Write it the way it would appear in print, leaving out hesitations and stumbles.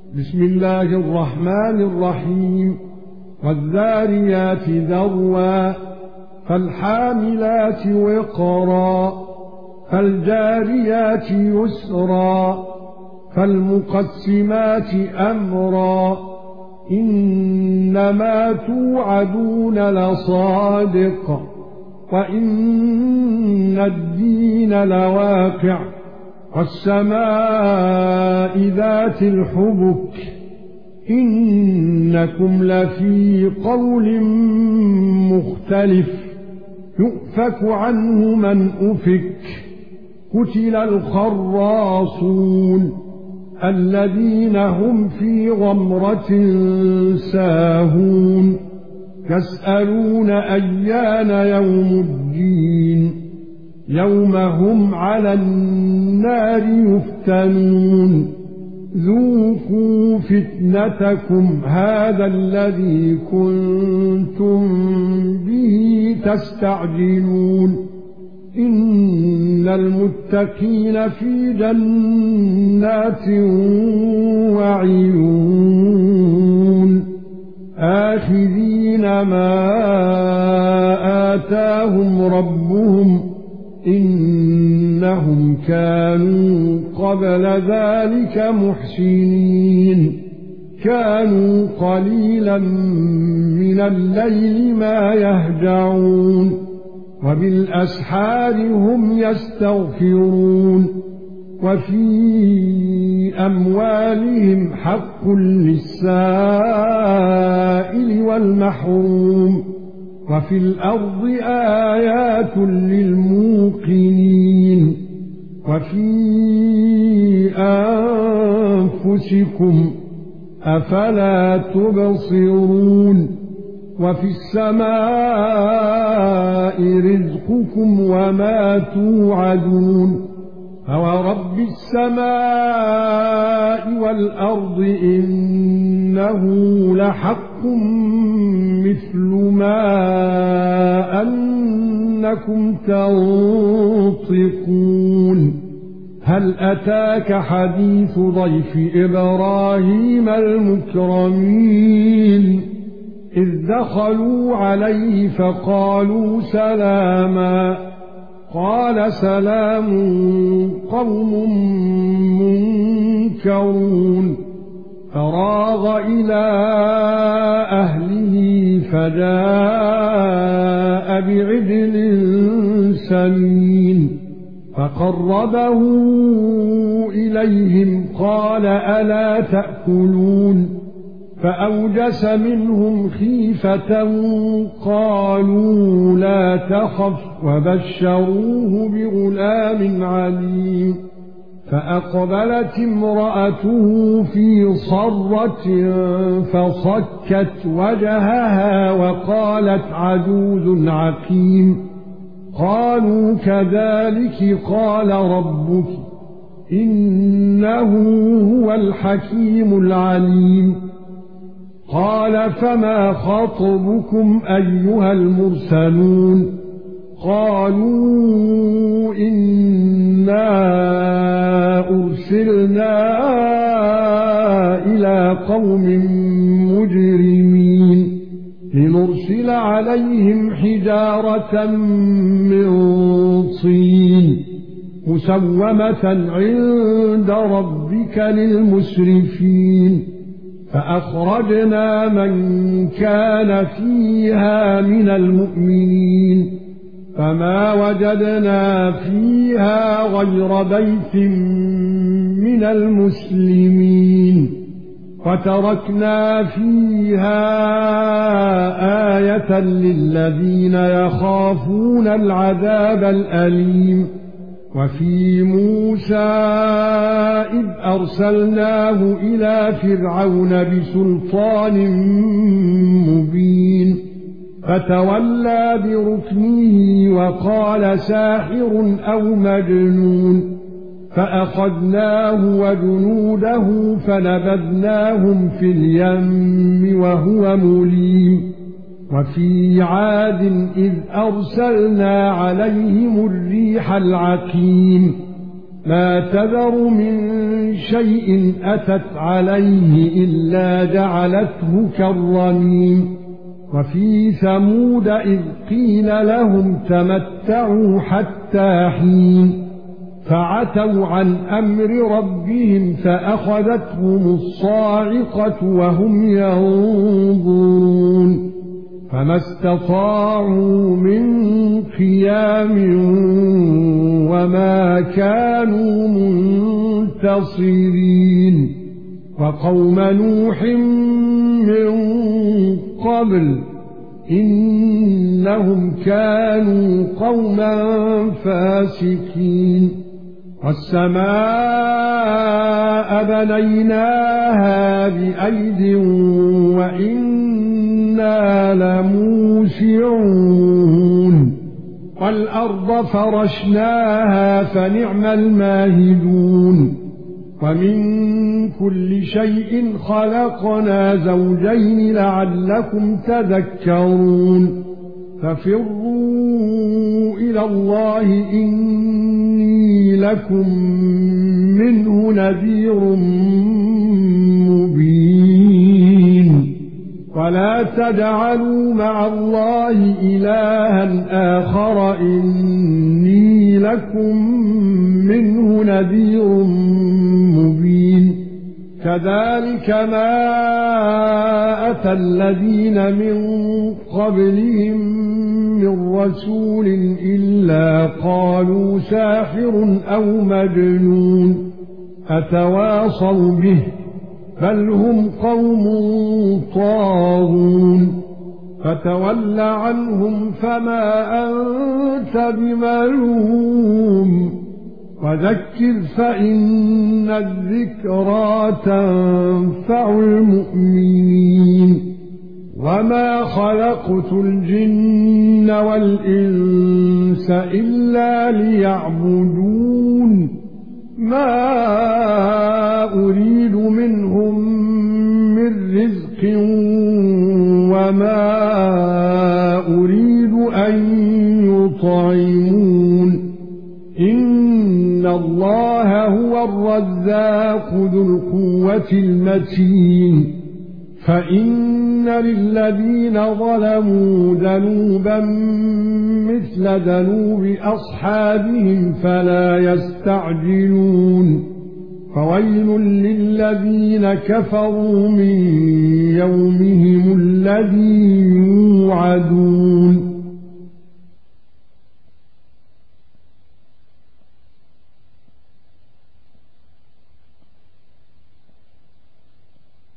بسم الله الرحمن الرحيم. والذاريات ذروا فالحاملات وقرا فالجاريات يسرا فالمقسمات أمرا إنما توعدون لصادق وإن الدين لواقع والسماء ذات الحبك إنكم لفي قول مختلف يؤفك عنه من أفك قتل الخراصون الذين هم في غمرة ساهون يسألون أيان يوم الدين يوم هم على النار يفتنون ذوقوا فتنتكم هذا الذي كنتم به تستعجلون إن المتقين في جنات وعيون آخذين ما آتاهم ربهم إنهم كانوا قبل ذلك محسنين كانوا قليلا من الليل ما يهجعون وبالأسحار هم يستغفرون وفي أموالهم حق للسائل والمحروم وفي الأرض آيات للموقنين وفي أنفسكم أفلا تبصرون وفي السماء رزقكم وما توعدون فورب السماء والأرض إنه لحق مثل ما أنكم تنطقون هل أتاك حديث ضيف إبراهيم المكرمين إذ دخلوا عليه فقالوا سلاما قال سلام قوم منكرون فراغ إلى أهله فجاء بعجل سمين فقربه إليهم قال ألا تأكلون فأوجس منهم خيفة قالوا لا تخف وبشروه بغلام عليم فأقبلت امرأته في صرة فصكت وجهها وقالت عجوز عقيم قالوا كذلك قال ربك إنه هو الحكيم العليم قال فما خطبكم أيها المرسلون قالوا إنا أرسلنا إلى قوم مجرمين لنرسل عليهم حجارة من طين مسومة عند ربك للمسرفين فأخرجنا من كان فيها من المؤمنين فما وجدنا فيها غير بيت من المسلمين وتركنا فيها آية للذين يخافون العذاب الأليم وفي موسى إذ أرسلناه إلى فرعون بسلطان مبين فتولى بركنه وقال ساحر أو مجنون فأخذناه وجنوده فنبذناهم في اليم وهو مليم وفي عاد إذ أرسلنا عليهم الريح العقيم ما تذر من شيء أتت عليه إلا جعلته كالرميم وفي ثمود إذ قيل لهم تمتعوا حتى حين فعتوا عن أمر ربهم فأخذتهم الصاعقة وهم ينظرون فما استطاعوا من قيام وما كانوا منتصرين وقوم نوح من قبل إنهم كانوا قوما فاسقين والسماء بنيناها بأيد وإنا لموسعون والأرض فرشناها فنعم الماهدون ومن كل شيء خلقنا زوجين لعلكم تذكرون ففروا إلى الله إني لكم منه نذير مبين ولا تجعلوا مع الله إلها آخر إني لكم منه نذير مبين كذلك ما أتى الذين من قبلهم من رسول إلا قالوا ساحر أو مجنون أتواصوا به بل هم قوم طاغون فتول عنهم فما أنت بملوم وذكر فإن الذكرى تنفع المؤمنين وما خلقت الجن والإنس إلا ليعبدون ما أريد منهم من رزق وما أريد أن يطعمون إن الله هو الرزاق ذو القوة المتين فإن للذين ظلموا ذنوبا مثل ذنوب أصحابهم فلا يستعجلون فويل للذين كفروا من يومهم الذي يوعدون